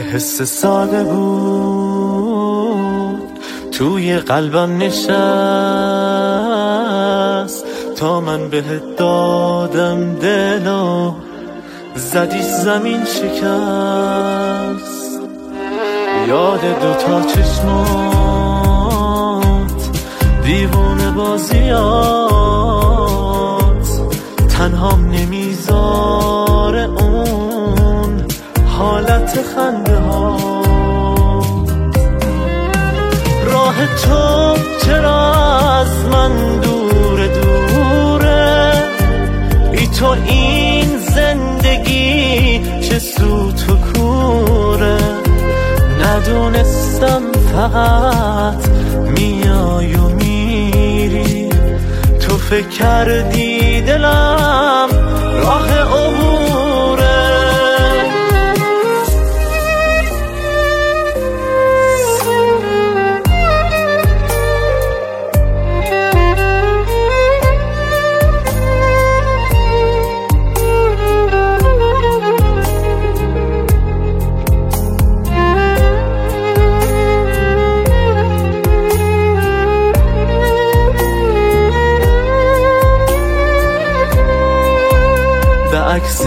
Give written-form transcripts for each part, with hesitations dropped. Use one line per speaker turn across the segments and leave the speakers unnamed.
حس ساده بود توی قلبم نشست تا من بهت دادم دلو زدی زمین شکست. یاد دوتا چشمات دیوونه بازیات تنهام نمیذاره اون حالت خنده ها. راه تو چرا از من دوره دوره بی تو این زندگی چه سوت و کوره. ندونستم فقط میای و میری تو فکر کردی دلم راه عبوره. عکس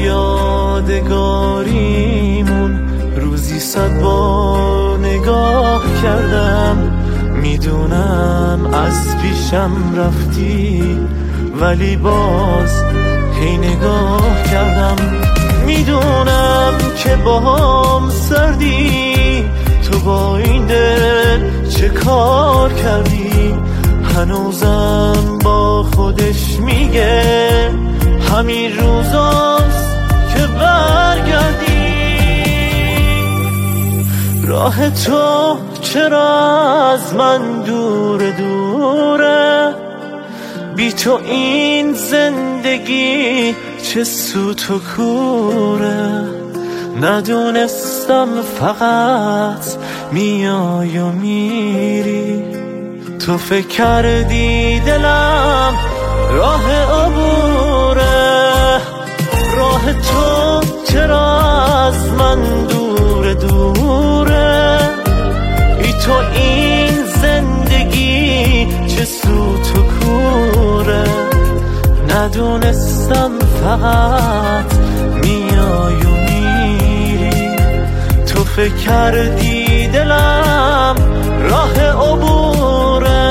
یادگاریمون روزی 100 بار نگاه کردم. میدونم از پیشم رفتی ولی باز هی نگاه کردم. میدونم که باهام سردی تو با این دل چه کار کردی. هنوزم با خودش میگه همین روزاست که برگردی. راه تو چرا از من دوره دوره بی تو این زندگی چه سوت و کوره. ندونستم فقط میای و میری تو فکر کردی دلم راه عبوره. راه تو چرا از من دوره دوره بی تو این زندگی چه سوت و کوره. ندونستم فقط میای و میری تو فکر کردی دلم راه عبوره.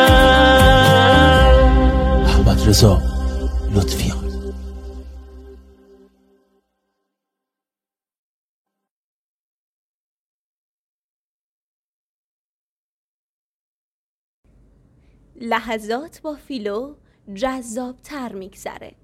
محمد رضا لطفیان.
لحظات با فیلو جذاب‌تر میگذره.